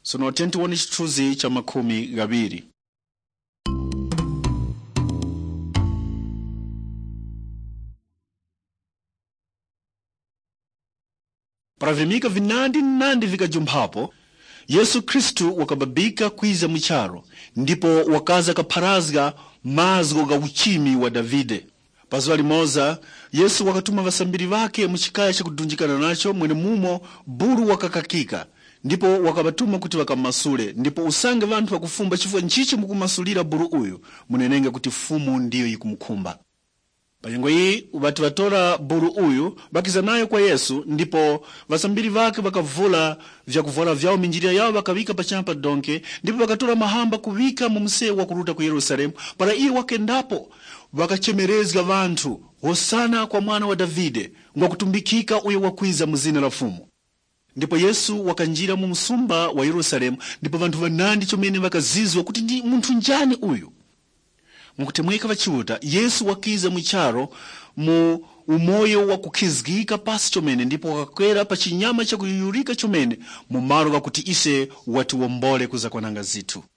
Sono tione chithunzi cha 20. Paravimika vinandi vikajumphapo, Yesu Kristu wakababika kwiza mwicharo, ndipo wakaza kapharazga mazgo ga uchimi wa Davide. Pazuwa limoza, Yesu wakatuma vasambiri vake muchikaya cha kudunjikana nacho mwene mumo buru wakakakika, ndipo wakabatuma kuti wakamasule, ndipo usange vantu wakufumba chifukwa nchichi mukumasulira buru uyu, munenenge kuti fumu ndiyo ikumukhumba. Panyengo hii ubati watora buru uyu bakiza nayo kwa Yesu, ndipo vasambiri vake wakavula vyakuvola vyao minjira yao wakavika pachamba donke, ndipo wakatora mahamba kuvika mumse wa kuruta ku Yerusalemu. Para iyo wakendapo wakachemerezga vantu, hosana kwa mwana wa Davide, ngwa kutumbikika uyo wakwiza muzina la fumu. Ndipo Yesu wakanjira mu msumba wa Yerusalemu, ndipo vantu vanandi chomene wakazizwa kuti ndi muntu njani uyu. Mukutemweka vachiuta, Yesu wakiza mwicharo mu umoyo wa kukhizgika pasi chomene, ndipo wakakwera pa chinyama cha kuyurika chomene, mu malo gakuti ise watiwombole kuzakwananga zithu.